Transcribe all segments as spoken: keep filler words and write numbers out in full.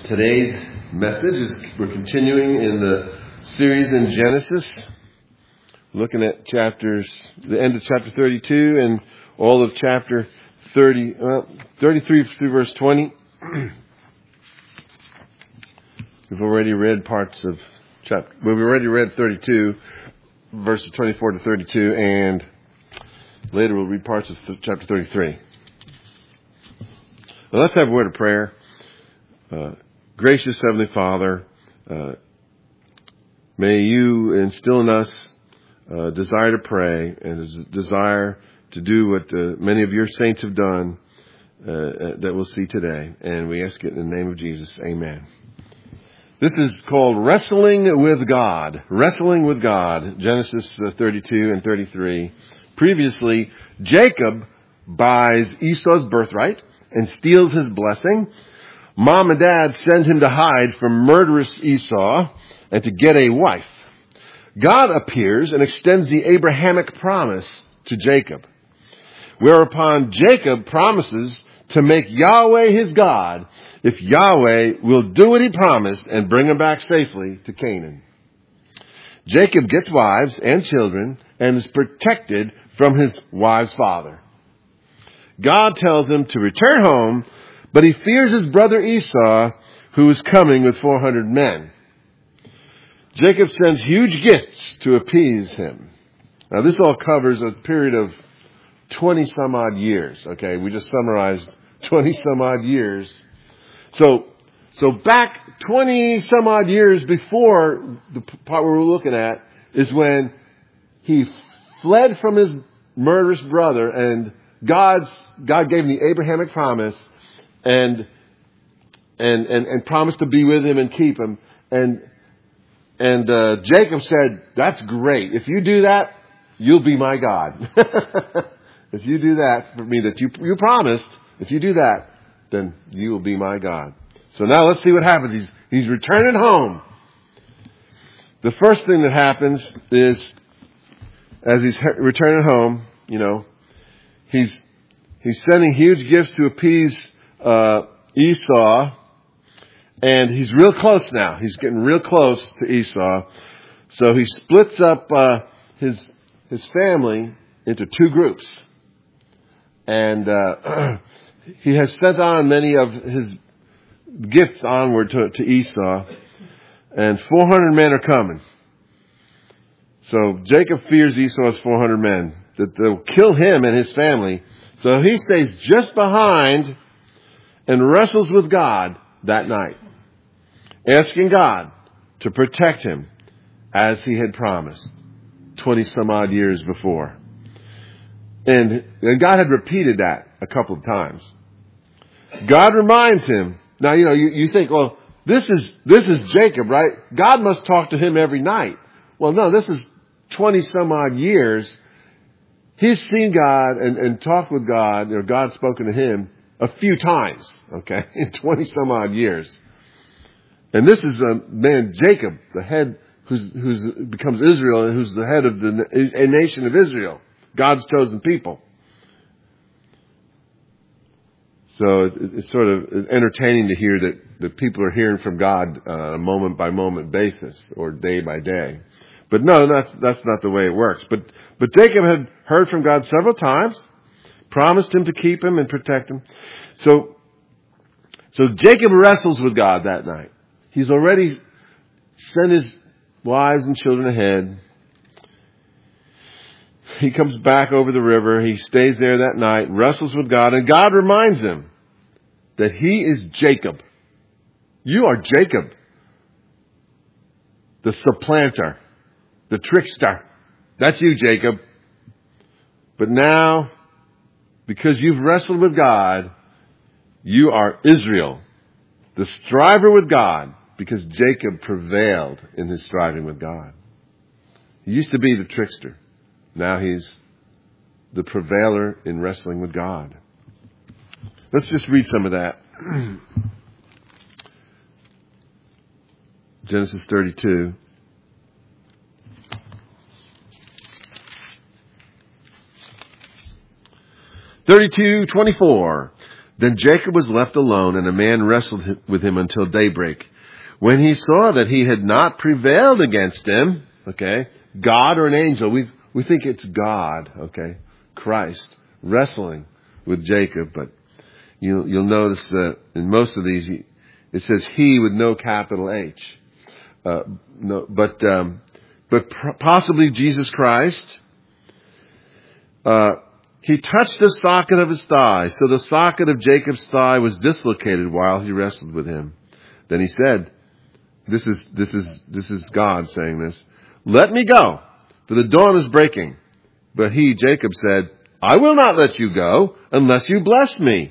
Today's message is we're continuing in the series in Genesis, looking at chapters, the end of chapter thirty-two and all of chapter thirty, well, thirty-three through verse twenty. We've already read parts of chapter, we've already read thirty-two, verses twenty-four to thirty-two, and later we'll read parts of chapter thirty-three. Now let's have a word of prayer. Uh, gracious Heavenly Father, uh, may you instill in us a desire to pray and a desire to do what uh, many of your saints have done uh, that we'll see today. And we ask it in the name of Jesus. Amen. This is called Wrestling with God. Wrestling with God. Genesis thirty-two and thirty-three. Previously, Jacob buys Esau's birthright and steals his blessing. Mom and Dad send him to hide from murderous Esau and to get a wife. God appears and extends the Abrahamic promise to Jacob, whereupon Jacob promises to make Yahweh his God if Yahweh will do what he promised and bring him back safely to Canaan. Jacob gets wives and children and is protected from his wife's father. God tells him to return home, but he fears his brother Esau, who is coming with four hundred men. Jacob sends huge gifts to appease him. Now, this all covers a period of twenty some odd years. Okay, we just summarized twenty some odd years. So, so back twenty some odd years before the part we're looking at is when he fled from his murderous brother, and God's God gave him the Abrahamic promise. And, and, and, and promised to be with him and keep him. And, and, uh, Jacob said, that's great. If you do that, you'll be my God. If you do that for me that you, you promised, if you do that, then you will be my God. So now let's see what happens. He's, he's returning home. The first thing that happens is, as he's returning home, you know, he's, he's sending huge gifts to appease Uh, Esau, and he's real close now. He's getting real close to Esau. So he splits up uh, his his family into two groups, and uh, he has sent on many of his gifts onward to, to Esau, and four hundred men are coming. So Jacob fears Esau's four hundred men, that they'll kill him and his family. So he stays just behind and wrestles with God that night, asking God to protect him as he had promised twenty some odd years before. And, and God had repeated that a couple of times. God reminds him. Now, you know, you, you think, well, this is, this is Jacob, right? God must talk to him every night. Well, no, this is twenty some odd years. He's seen God and, and talked with God, or God spoken to him a few times, okay, in twenty some odd years. And this is a man, Jacob, the head, who's, who's becomes Israel, and who's the head of the a nation of Israel, God's chosen people. So it, it's sort of entertaining to hear that, that people are hearing from God on a moment by moment basis or day by day. But no, that's, that's not the way it works. But, but Jacob had heard from God several times, promised him to keep him and protect him. So, so Jacob wrestles with God that night. He's already sent his wives and children ahead. He comes back over the river. He stays there that night, wrestles with God, and God reminds him that he is Jacob. You are Jacob, the supplanter, the trickster. That's you, Jacob. But now, because you've wrestled with God, you are Israel, the striver with God, because Jacob prevailed in his striving with God. He used to be the trickster. Now he's the prevailer in wrestling with God. Let's just read some of that. Genesis thirty-two. thirty-two twenty-four. Then Jacob was left alone, and a man wrestled with him until daybreak. When he saw that he had not prevailed against him, okay, God or an angel, we we think it's God, okay, Christ, wrestling with Jacob, but you'll, you'll notice that in most of these, it says he with no capital H. Uh, no, but, um, but possibly Jesus Christ, uh, he touched the socket of his thigh. So the socket of Jacob's thigh was dislocated while he wrestled with him. Then he said, this is, this is, this is God saying this, let me go, for the dawn is breaking. But he, Jacob, said, I will not let you go unless you bless me.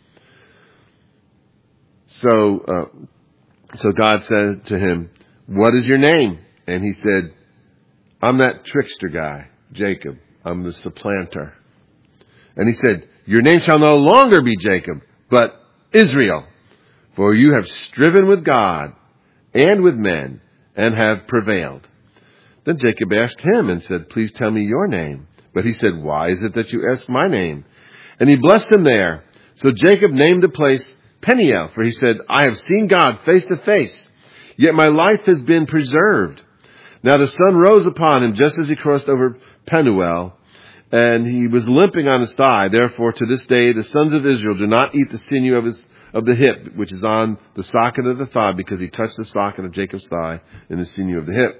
So, uh, so God said to him, what is your name? And he said, I'm that trickster guy, Jacob. I'm the supplanter. And he said, your name shall no longer be Jacob, but Israel, for you have striven with God and with men and have prevailed. Then Jacob asked him and said, please tell me your name. But he said, why is it that you ask my name? And he blessed him there. So Jacob named the place Peniel, for he said, I have seen God face to face, yet my life has been preserved. Now the sun rose upon him just as he crossed over Penuel, and he was limping on his thigh. Therefore, to this day, the sons of Israel do not eat the sinew of his of the hip, which is on the socket of the thigh, because he touched the socket of Jacob's thigh in the sinew of the hip.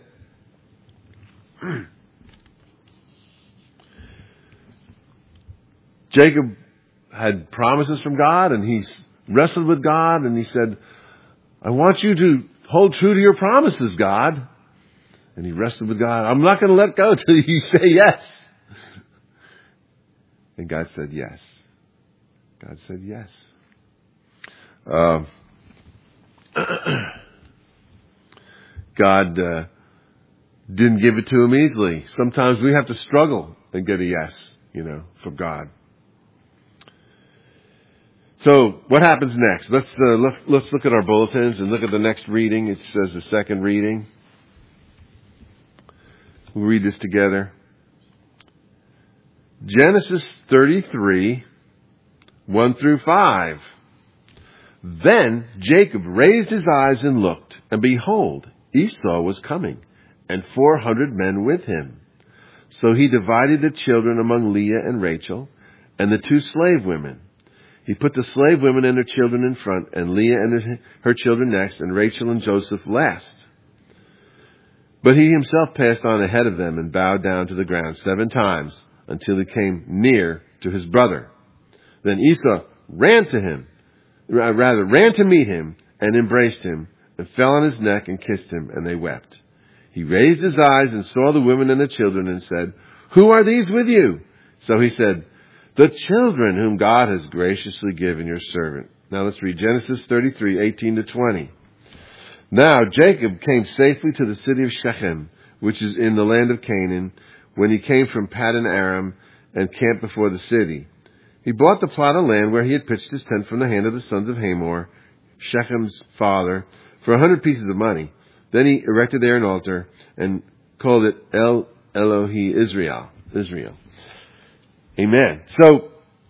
Jacob had promises from God, and he wrestled with God, and he said, I want you to hold true to your promises, God. And he wrestled with God. I'm not going to let go till you say yes. And God said yes. God said yes. Uh, God uh, didn't give it to him easily. Sometimes we have to struggle and get a yes, you know, from God. So what happens next? Let's uh, let's let's look at our bulletins and look at the next reading. It says the second reading. We'll read this together. Genesis thirty-three, one through five. Then Jacob raised his eyes and looked, and behold, Esau was coming, and four hundred men with him. So he divided the children among Leah and Rachel, and the two slave women. He put the slave women and their children in front, and Leah and her children next, and Rachel and Joseph last. But he himself passed on ahead of them and bowed down to the ground seven times until he came near to his brother. Then Esau ran to him, rather ran to meet him and embraced him and fell on his neck and kissed him, and they wept. He raised his eyes and saw the women and the children and said, who are these with you? So he said, the children whom God has graciously given your servant. Now let's read Genesis thirty-three, eighteen to twenty. Now Jacob came safely to the city of Shechem, which is in the land of Canaan, when he came from Paddan Aram and camped before the city. He bought the plot of land where he had pitched his tent from the hand of the sons of Hamor, Shechem's father, for a hundred pieces of money. Then he erected there an altar and called it El Elohi Israel. Israel. Amen. So,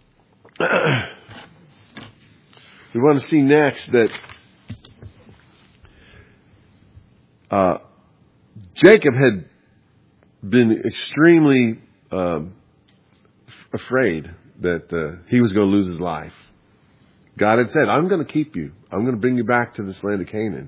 we want to see next that uh, Jacob had been extremely um, afraid that uh, he was going to lose his life. God had said, I'm going to keep you. I'm going to bring you back to this land of Canaan.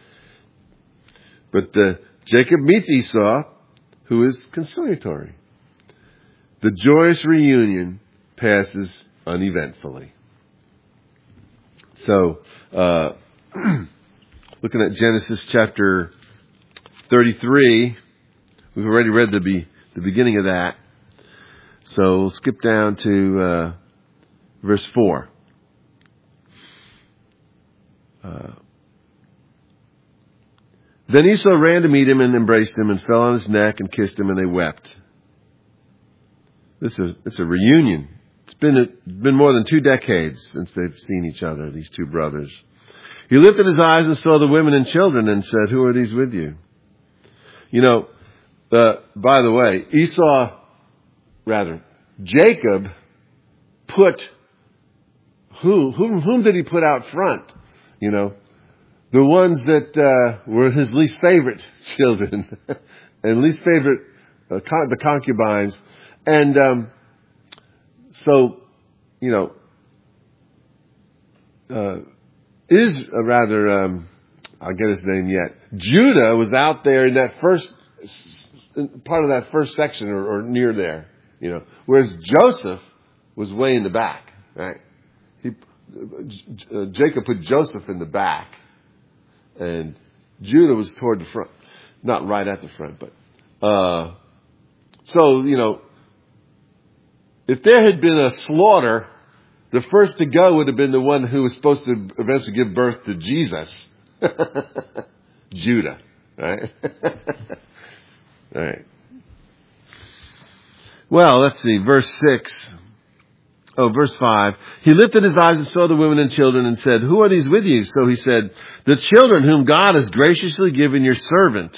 But uh, Jacob meets Esau, who is conciliatory. The joyous reunion passes uneventfully. So, uh, looking at Genesis chapter thirty-three, we've already read the be, the beginning of that. So we'll skip down to uh, verse four. Uh, then Esau ran to meet him and embraced him and fell on his neck and kissed him, and they wept. It's a, it's a reunion. It's been, a, been more than two decades since they've seen each other, these two brothers. He lifted his eyes and saw the women and children and said, who are these with you? You know, uh, by the way, Esau, rather, Jacob put who, whom, whom did he put out front? You know, the ones that uh, were his least favorite children and least favorite, uh, con- the concubines. And um, so, you know, uh, is uh, rather, um, I'll get his name yet. Judah was out there in that first part of that first section, or, or near there, you know, whereas Joseph was way in the back, right? He, uh, Jacob put Joseph in the back, and Judah was toward the front, not right at the front, but uh, so you know, if there had been a slaughter, the first to go would have been the one who was supposed to eventually give birth to Jesus. Judah, right? Right. Well, let's see, verse six. Oh, verse five. He lifted his eyes and saw the women and children and said, "Who are these with you?" So he said, "The children whom God has graciously given your servant."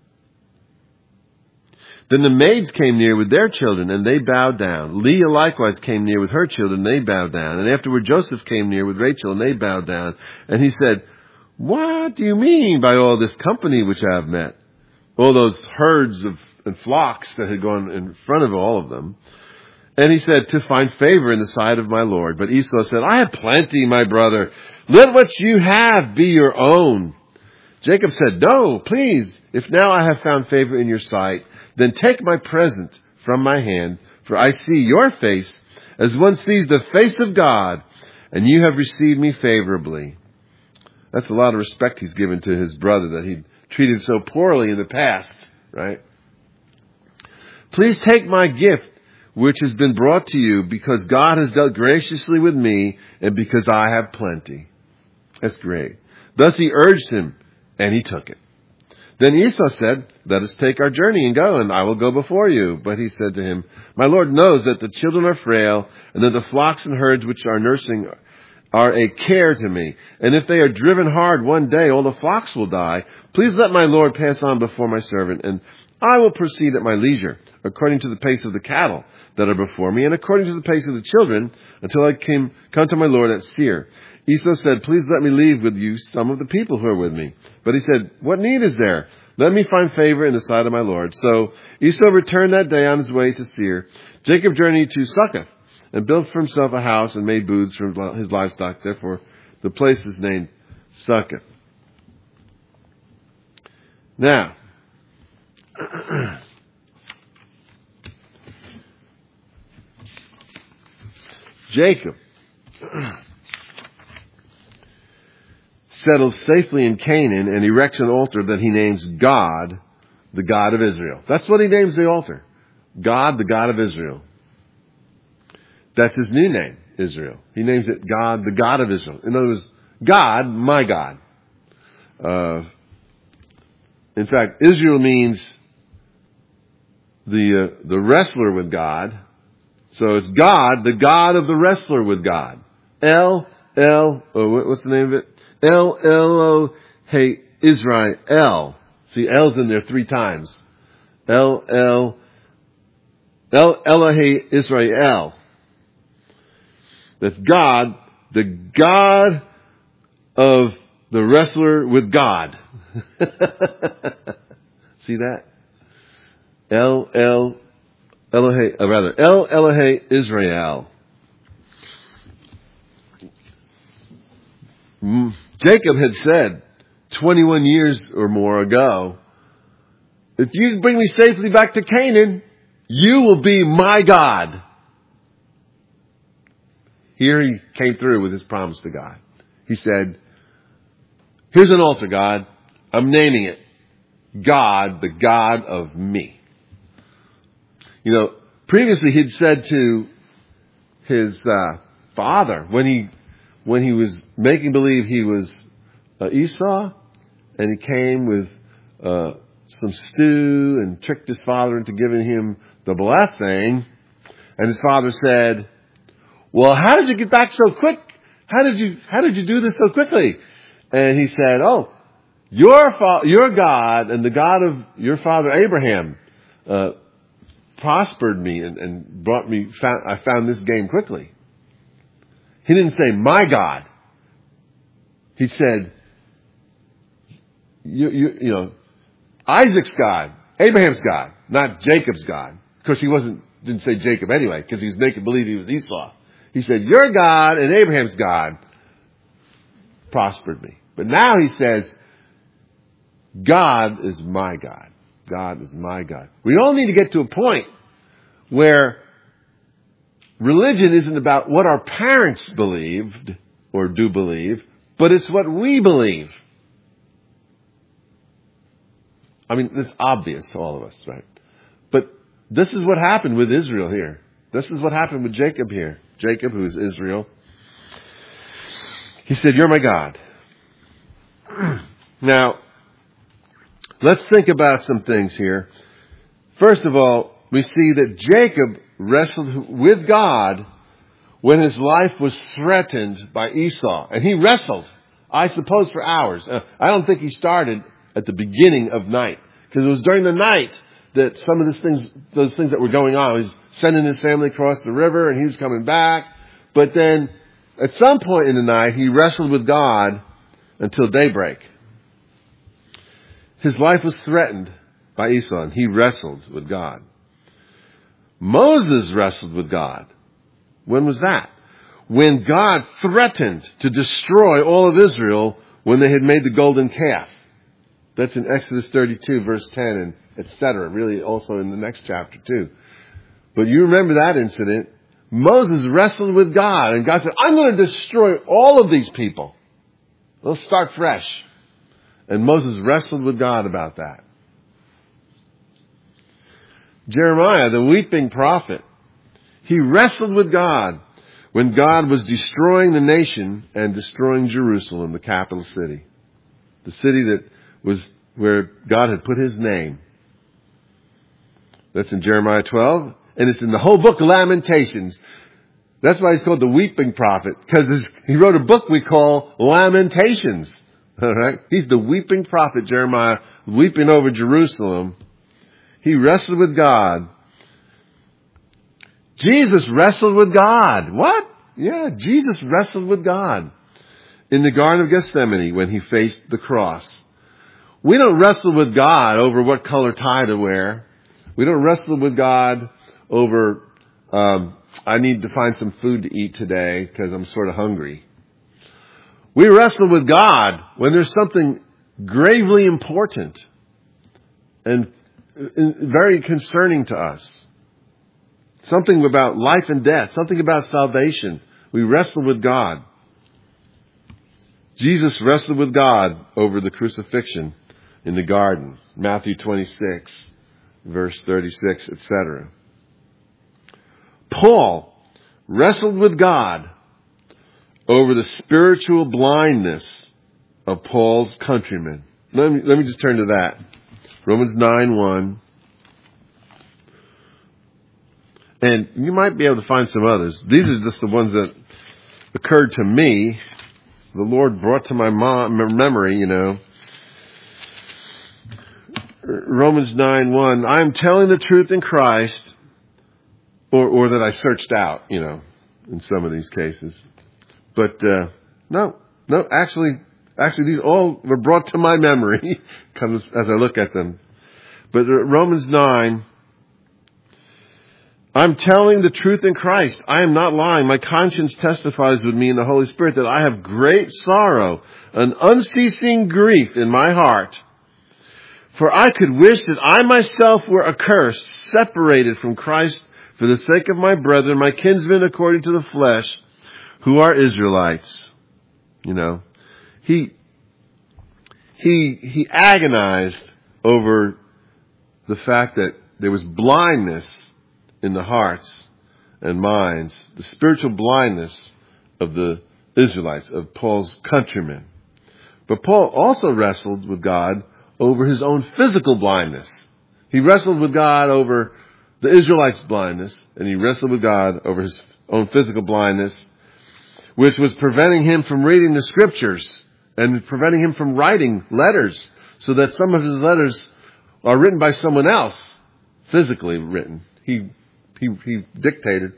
Then the maids came near with their children, and they bowed down. Leah likewise came near with her children, and they bowed down. And afterward Joseph came near with Rachel, and they bowed down. And he said, "What do you mean by all this company which I have met?" All those herds of and flocks that had gone in front of all of them. And he said, "To find favor in the sight of my Lord." But Esau said, "I have plenty, my brother. Let what you have be your own." Jacob said, "No, please, if now I have found favor in your sight, then take my present from my hand, for I see your face as one sees the face of God, and you have received me favorably." That's a lot of respect he's given to his brother that he treated so poorly in the past, right? "Please take my gift, which has been brought to you, because God has dealt graciously with me, and because I have plenty." That's great. Thus he urged him, and he took it. Then Esau said, "Let us take our journey and go, and I will go before you." But he said to him, "My Lord knows that the children are frail, and that the flocks and herds which are nursing are a care to me. And if they are driven hard one day, all the flocks will die. Please let my Lord pass on before my servant, and I will proceed at my leisure, according to the pace of the cattle that are before me, and according to the pace of the children, until I came, come to my Lord at Seir." Esau said, "Please let me leave with you some of the people who are with me." But he said, "What need is there? Let me find favor in the sight of my Lord." So Esau returned that day on his way to Seir. Jacob journeyed to Succoth, and built for himself a house and made booths from his livestock. Therefore, the place is named Succoth. Now, Jacob settles safely in Canaan and erects an altar that he names God, the God of Israel. That's what he names the altar. God, the God of Israel. That's his new name, Israel. He names it God, the God of Israel. In other words, God, my God. Uh, in fact, Israel means the uh, the wrestler with God. So it's God, the God of the wrestler with God. El, El, oh, what's the name of it? El, Elo, hey, Israel. See, L's in there three times. El, El, El, Elohe, Israel. That's God, the God of the wrestler with God. See that? El, El, Elohe, uh, rather, El, Elohe, Israel. Jacob had said twenty-one years or more ago, "If you bring me safely back to Canaan, you will be my God." Here he came through with his promise to God. He said, "Here's an altar, God. I'm naming it God, the God of me." You know, previously he'd said to his uh, father, when he when he was making believe he was uh, Esau, and he came with uh, some stew and tricked his father into giving him the blessing, and his father said, "Well, how did you get back so quick? How did you, how did you do this so quickly?" And he said, "Oh, your fa- your God and the God of your father Abraham, uh, prospered me and, and brought me, found, I found this game quickly." He didn't say, my God. He said, you, you, you know, Isaac's God, Abraham's God, not Jacob's God. Because he wasn't, didn't say Jacob anyway, because he was making believe he was Esau. He said, your God and Abraham's God prospered me. But now he says, God is my God. God is my God. We all need to get to a point where religion isn't about what our parents believed or do believe, but it's what we believe. I mean, it's obvious to all of us, right? But this is what happened with Israel here. This is what happened with Jacob here. Jacob, who is Israel. He said, you're my God. Now, let's think about some things here. First of all, we see that Jacob wrestled with God when his life was threatened by Esau. And he wrestled, I suppose, for hours. Uh, I don't think he started at the beginning of night. Because it was during the night that some of these things, those things that were going on. He was sending his family across the river and he was coming back. But then at some point in the night, he wrestled with God until daybreak. His life was threatened by Esau and he wrestled with God. Moses wrestled with God. When was that? When God threatened to destroy all of Israel when they had made the golden calf. That's in Exodus thirty-two, verse ten, and et cetera. Really also in the next chapter too. But you remember that incident. Moses wrestled with God, and God said, I'm going to destroy all of these people. Let's start fresh. And Moses wrestled with God about that. Jeremiah, the weeping prophet, he wrestled with God when God was destroying the nation and destroying Jerusalem, the capital city. The city that was where God had put his name. That's in Jeremiah twelve. And it's in the whole book of Lamentations. That's why he's called the weeping prophet. Because he wrote a book we call Lamentations. All right? He's the weeping prophet, Jeremiah, weeping over Jerusalem. He wrestled with God. Jesus wrestled with God. What? Yeah, Jesus wrestled with God in the Garden of Gethsemane when he faced the cross. We don't wrestle with God over what color tie to wear. We don't wrestle with God over, um, I need to find some food to eat today because I'm sort of hungry. We wrestle with God when there's something gravely important and very concerning to us. Something about life and death. Something about salvation. We wrestle with God. Jesus wrestled with God over the crucifixion in the garden. Matthew twenty-six, verse thirty-six, et cetera. Paul wrestled with God over the spiritual blindness of Paul's countrymen. Let me, let me just turn to that. Romans nine one. And you might be able to find some others. These are just the ones that occurred to me. The Lord brought to my memory, you know. Romans nine one. I am telling the truth in Christ, or, or that I searched out, you know, in some of these cases. But, uh, no, no, actually, actually these all were brought to my memory comes as I look at them. But Romans nine, I'm telling the truth in Christ. I am not lying. My conscience testifies with me in the Holy Spirit that I have great sorrow, an unceasing grief in my heart. For I could wish that I myself were accursed, separated from Christ for the sake of my brethren, my kinsmen according to the flesh, who are Israelites. You know, he, he, he agonized over the fact that there was blindness in the hearts and minds, the spiritual blindness of the Israelites, of Paul's countrymen. But Paul also wrestled with God over his own physical blindness. He wrestled with God over the Israelites' blindness, and he wrestled with God over his own physical blindness, which was preventing him from reading the scriptures and preventing him from writing letters, so that some of his letters are written by someone else, physically written. He He, he dictated,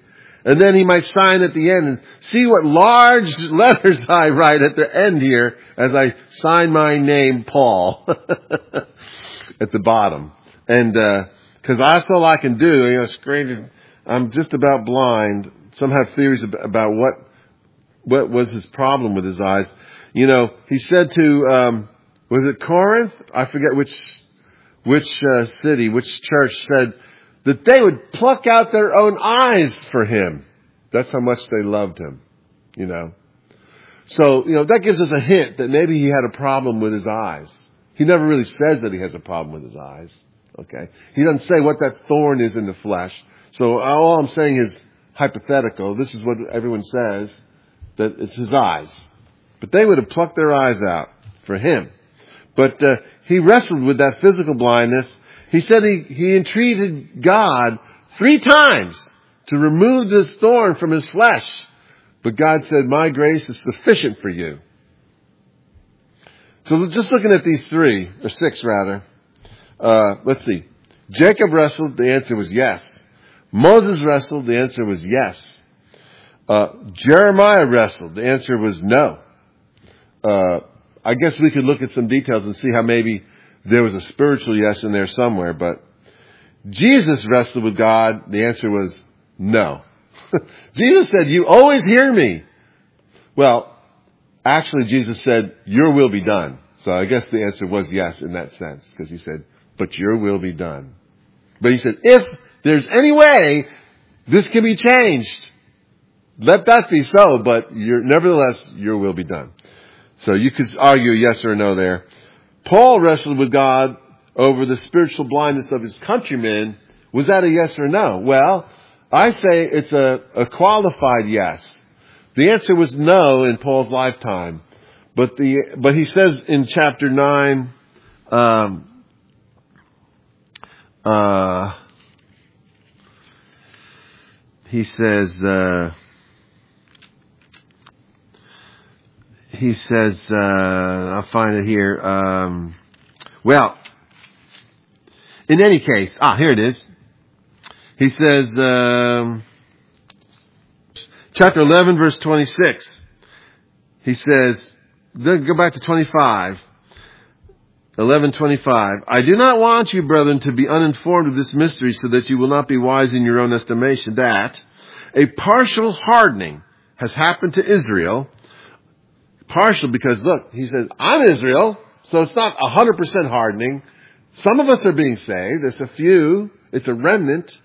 And then he might sign at the end and see what large letters I write at the end here as I sign my name, Paul, at the bottom. And, uh, cause that's all I can do. You know, straight, I'm just about blind. Some have theories about what, what was his problem with his eyes. You know, he said to, um, was it Corinth? I forget which, which, uh, city, which church said, that they would pluck out their own eyes for him. That's how much they loved him, you know. So, you know, that gives us a hint that maybe he had a problem with his eyes. He never really says that he has a problem with his eyes, okay. He doesn't say what that thorn is in the flesh. So all I'm saying is hypothetical. This is what everyone says, that it's his eyes. But they would have plucked their eyes out for him. But uh, he wrestled with that physical blindness. He said he, he entreated God three times to remove this thorn from his flesh. But God said, my grace is sufficient for you. So just looking at these three, or six rather, uh, let's see. Jacob wrestled, the answer was yes. Moses wrestled, the answer was yes. Uh, Jeremiah wrestled, the answer was no. Uh, I guess we could look at some details and see how maybe there was a spiritual yes in there somewhere, but Jesus wrestled with God. The answer was no. Jesus said, you always hear me. Well, actually Jesus said, your will be done. So I guess the answer was yes in that sense, because he said, but your will be done. But he said, if there's any way this can be changed, let that be so, but your, nevertheless, your will be done. So you could argue yes or no there. Paul wrestled with God over the spiritual blindness of his countrymen. Was that a yes or no? Well, I say it's a, a qualified yes. The answer was no in Paul's lifetime. But the, but he says in chapter nine, um, uh, he says, uh, He says, uh, I'll find it here. Um, well, in any case, ah, here it is. He says, um, chapter eleven, verse twenty-six. He says, then go back to twenty-five. eleven twenty-five. I do not want you, brethren, to be uninformed of this mystery, so that you will not be wise in your own estimation, that a partial hardening has happened to Israel. Partial because, look, he says, I'm Israel, so it's not one hundred percent hardening. Some of us are being saved. There's a few. It's a remnant.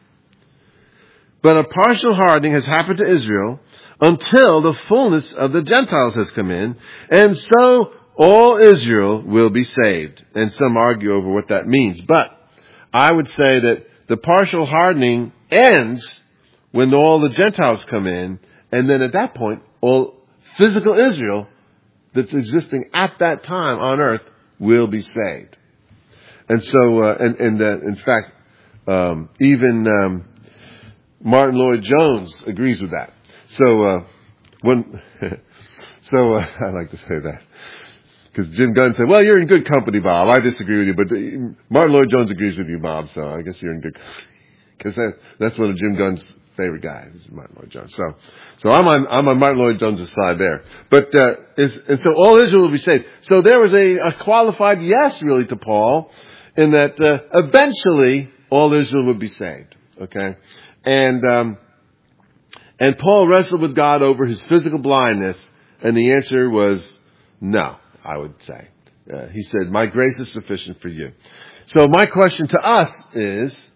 But a partial hardening has happened to Israel until the fullness of the Gentiles has come in. And so all Israel will be saved. And some argue over what that means. But I would say that the partial hardening ends when all the Gentiles come in. And then at that point, all physical Israel that's existing at that time on earth will be saved. And so, uh, and, and uh, in fact, um, even um, Martin Lloyd-Jones agrees with that. So, uh, when, so uh, I like to say that because Jim Gunn said, "Well, you're in good company, Bob. I disagree with you, but uh, Martin Lloyd-Jones agrees with you, Bob. So I guess you're in good company because that, that's one of Jim Gunn's favorite guys, is Martin Lloyd-Jones. So, so I'm on I'm on Martin Lloyd-Jones' side there. But uh, is, and so all Israel will be saved. So there was a, a qualified yes, really, to Paul, in that uh, eventually all Israel would be saved. Okay, and um, and Paul wrestled with God over his physical blindness, and the answer was no. I would say uh, he said, "My grace is sufficient for you." So my question to us is,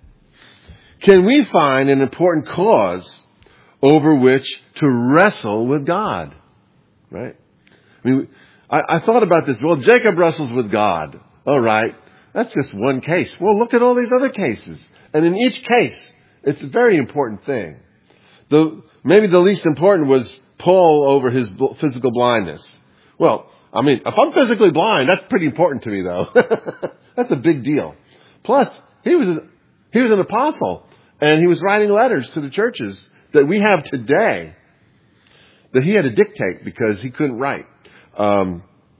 can we find an important cause over which to wrestle with God? Right? I mean, I, I thought about this. Well, Jacob wrestles with God. All right. That's just one case. Well, look at all these other cases. And in each case, it's a very important thing. The, maybe the least important was Paul over his physical blindness. Well, I mean, if I'm physically blind, that's pretty important to me, though. That's a big deal. Plus, he was, he was an apostle. And he was writing letters to the churches that we have today that he had to dictate because he couldn't write. Um,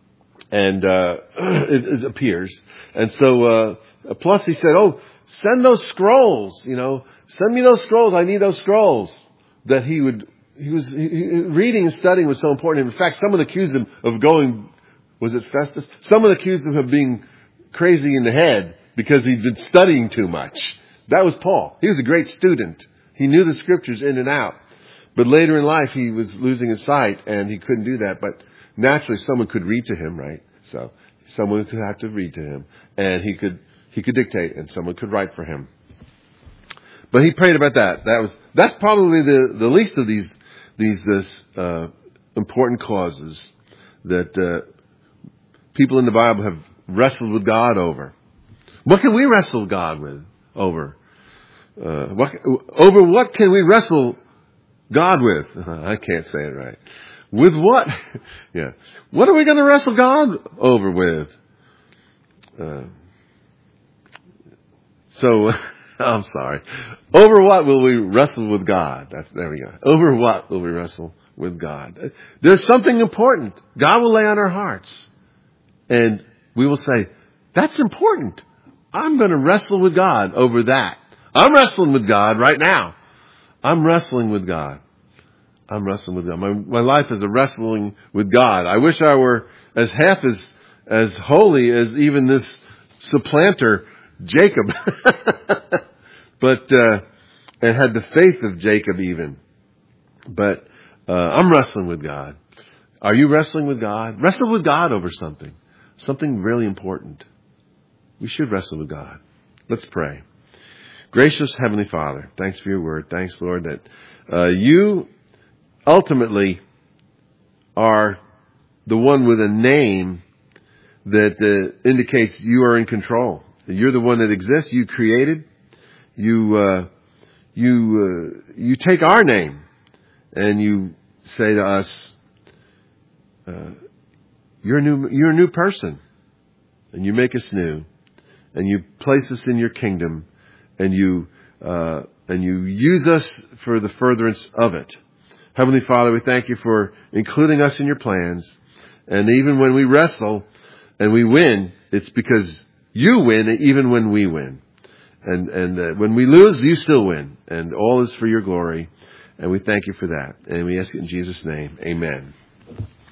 and uh, it, it appears. And so, uh, plus he said, oh, send those scrolls, you know, send me those scrolls. I need those scrolls. that he would, he was, he, he- reading and studying was so important. In fact, someone accused him of going, was it Festus? Someone accused him of being crazy in the head because he'd been studying too much. That was Paul. He was a great student. He knew the scriptures in and out. But later in life, he was losing his sight and he couldn't do that. But naturally, someone could read to him, right? So someone could have to read to him, and he could, he could dictate, and someone could write for him. But he prayed about that. That was, that's probably the, the least of these, these, uh, uh important causes that, uh, people in the Bible have wrestled with God over. What can we wrestle God with over? Uh, what, over what can we wrestle God with? I can't say it right. With what? Yeah. What are we going to wrestle God over with? Uh, so, I'm sorry. Over what will we wrestle with God? That's, there we go. Over what will we wrestle with God? There's something important God will lay on our hearts. And we will say, that's important. I'm going to wrestle with God over that. I'm wrestling with God right now. I'm wrestling with God. I'm wrestling with God. My, my life is a wrestling with God. I wish I were as half as, as holy as even this supplanter, Jacob. But, uh, and had the faith of Jacob even. But, uh, I'm wrestling with God. Are you wrestling with God? Wrestle with God over something. Something really important. We should wrestle with God. Let's pray. Gracious Heavenly Father, thanks for your word. Thanks, Lord, that uh, you ultimately are the one with a name that uh, indicates you are in control. You're the one that exists. You created. You uh, you uh, you take our name and you say to us, uh, "You're a new you're a new person," and you make us new, and you place us in your kingdom. And you, uh, and you use us for the furtherance of it. Heavenly Father, we thank you for including us in your plans. And even when we wrestle and we win, it's because you win even when we win. And, and uh, when we lose, you still win. And all is for your glory. And we thank you for that. And we ask it in Jesus' name. Amen.